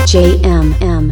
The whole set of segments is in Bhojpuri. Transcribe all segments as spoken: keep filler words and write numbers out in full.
J M M.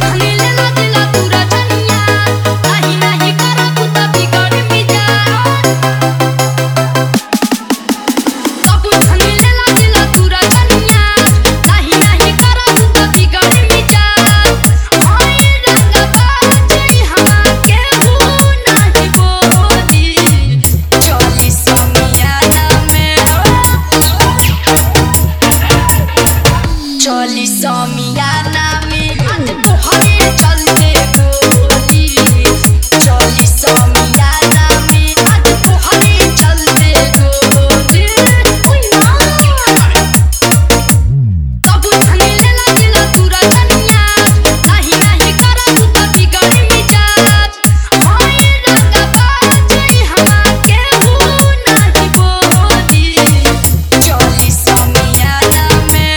चली समियाना में आज तोहरे चलते गोली, चली समियाना में आज तोहरे चलते गोली। सब धनी लेला दिला दूरा धनिया, नहीं नहीं करा तू तो बिगड़ी मिजाज। हाय रंगा बाजी हमा के हु नहीं बोली, चली समियाना में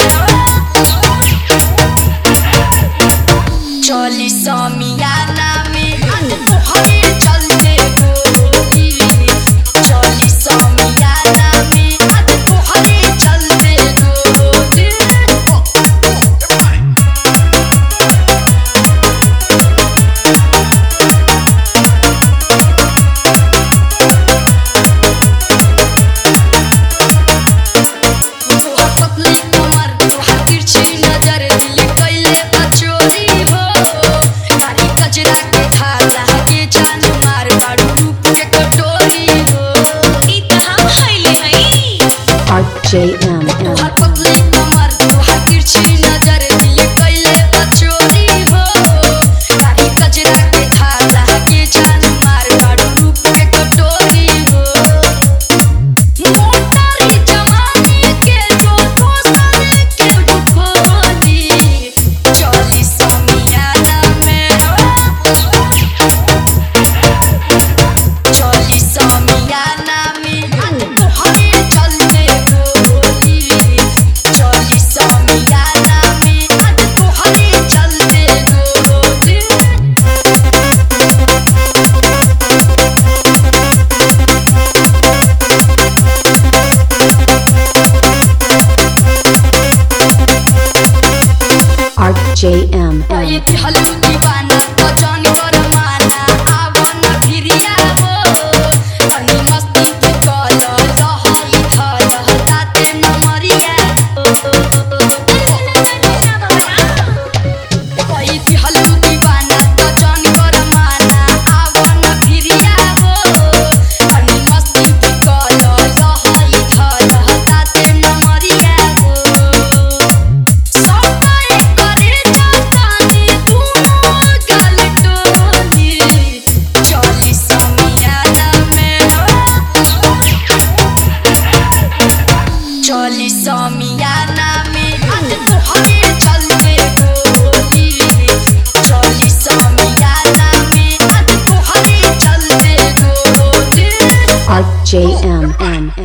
चली समियाना में आज तोहरे चलते गोली, चली समियाना में आज तोहरे चलते गोली। तोहर पतली कमर, तोहर तिरछी नजर, दिल कइले बा चोरी हो। कारी कजरा के धागा के जान मार, बाड़ू रूप के कटोरी हो। ई त हम खइले हई J M M. तोहर पतली कमर, तोहर तिरछी नजर, दिल कइले बा चोरी हो। कारी कजरा के धागा के जान मार, बाड़ू रूप के कटोरी हो। मोटारी जवानी के जो दोस्तर के खोली, चली समियाना में चली समियाना में आज तोहरे चलते गोली, चली समियाना में आज तोहरे चलते गोली। J M M. ये दिहलू दीवाना तो जान कर माना, आवन फिरिया हो। तनी मस्ती के कल लहई धल ताते नमरिया हो। ये दिहलू दीवाना तो जान कर माना, आवन फिरिया हो। तनी मस्ती के कल लहई धल ताते नमरिया हो। सबाई करे जातानी दूनो गल टोली, चली समियाना में चली समियाना में आज तोहरे चलते गोली, चली समियाना में आज तोहरे चलते गोली। J M M.